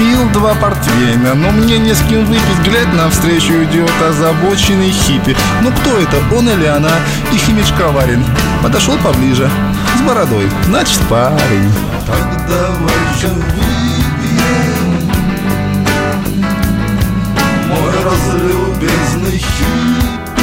Пил 2 портвейна, но мне не с кем выпить. Глядь, навстречу идет озабоченный хиппи. Ну кто это, он или она? И химич Коварин подошел поближе, с бородой, значит парень. Так давай же выпьем, мой разлюбезный хиппи.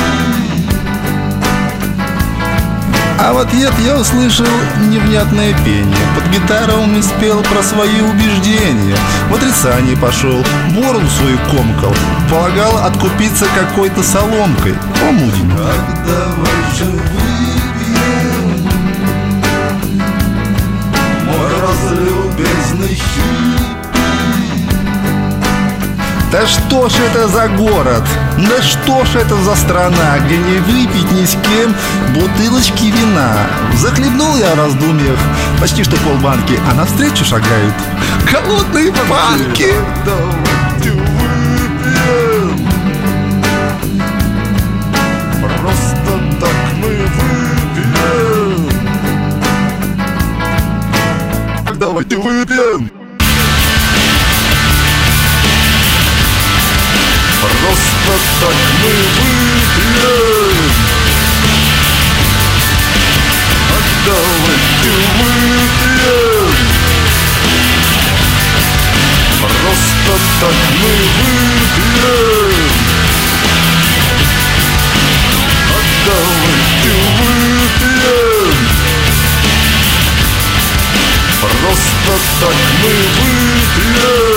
А в ответ я услышал невнятное пение. Под гитару он спел про свои убеждения. В отрицание пошел, бороду свою комкал. Полагал откупиться какой-то соломкой. Помудин. Так давай же выпьем, мой разлюбезный хиппи. Да что ж это за город? Да что ж это за страна, где не выпить ни с кем бутылочки вина? Захлебнул я в раздумьях почти что полбанки, а навстречу шагают голодные панки. Давайте выпьем, просто так мы выпьем. Давайте выпьем, просто так мы выпьем. Давайте выпьем, просто так мы выпьем. Давайте выпьем, просто так мы выпьем.